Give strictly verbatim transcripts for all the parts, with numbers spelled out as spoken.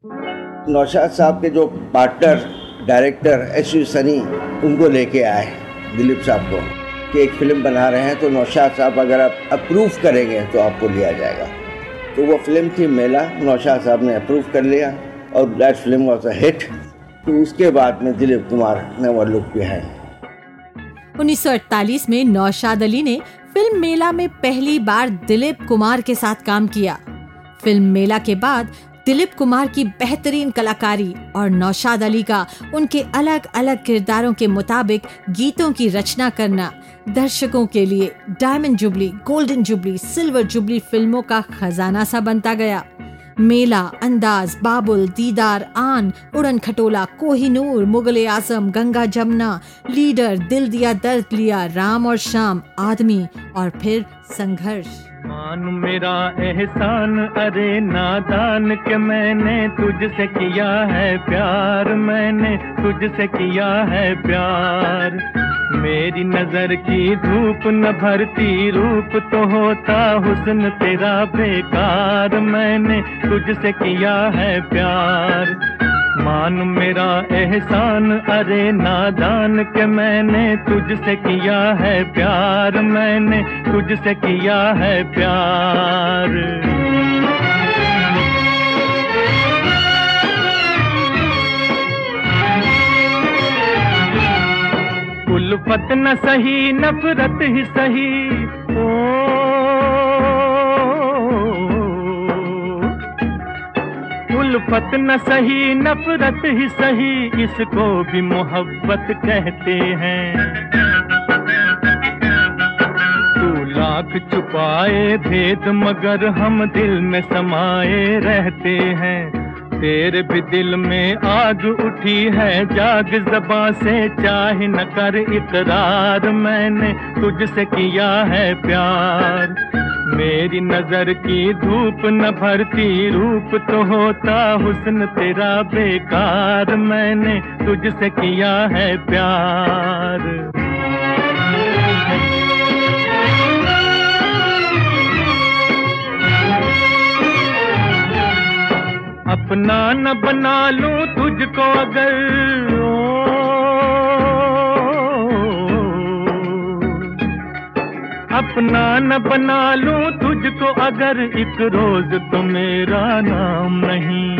नौशाद साहब के जो partner director S U Sunny, उनको लेके आए दिलीप साहब को कि एक फ़िल्म बना रहे हैं, तो नौशाद साहब अगर आप अप्रूव करेंगे तो आपको लिया जाएगा। तो वो फिल्म थी मेला, नौशाद साहब ने अप्रूव कर लिया और that film was a hit. तो उसके बाद में दिलीप कुमार ने वो लुक भी है। उन्नीस सौ अड़तालीस में नौशाद अली ने फिल्म मेला में पहली बार दिलीप कुमार के साथ काम किया। फिल्म मेला के बाद दिलीप कुमार की बेहतरीन कलाकारी और नौशाद अली का उनके अलग अलग किरदारों के मुताबिक गीतों की रचना करना दर्शकों के लिए diamond jubilee, golden jubilee, silver jubilee फिल्मों का खजाना सा बनता गया। मेला, अंदाज, बाबुल, दीदार, आन, उड़न खटोला, कोहिनूर, मुगले आजम, गंगा जमुना, लीडर, दिल दिया दर्द लिया, राम और शाम, आदमी और फिर संघर्ष। मान मेरा एहसान अरे नादान के मैंने तुझसे किया है प्यार, मैंने तुझसे किया है प्यार। मेरी नजर की धूप न भरती रूप तो होता हुस्न तेरा बेकार, मैंने तुझसे किया है प्यार। मान मेरा एहसान अरे नादान के मैंने तुझसे किया है प्यार, मैंने तुझसे किया है प्यार। उल्फत न सही नफरत ही सही, ओ उल्फत न सही नफरत ही सही, इसको भी मोहब्बत कहते हैं। तू लाख छुपाए भेद मगर हम दिल में समाये रहते हैं। तेरे भी दिल में आग उठी है, जाग ज़बां से चाहे न कर इकरार, मैंने तुझसे किया है प्यार। मेरी नजर की धूप न भरती रूप तो होता हुस्न तेरा बेकार, मैंने तुझसे किया है प्यार। अपना न बना लूं तुझको अगर, अपना न बना लूं तुझको अगर, एक रोज तो मेरा नाम नहीं।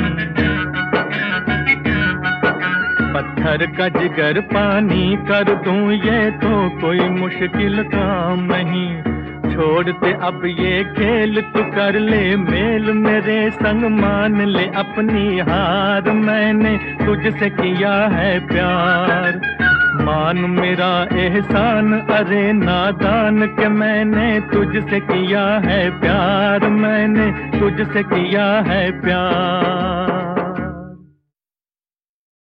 पत्थर का जिगर पानी कर दूं ये तो कोई मुश्किल काम नहीं। छोड़ते अब ये खेल तू कर ले मेल, मेरे संग मान ले अपनी हार, मैंने तुझसे किया है प्यार। मान मेरा एहसान अरे नादान के मैंने तुझसे किया है प्यार, मैंने तुझसे किया है प्यार।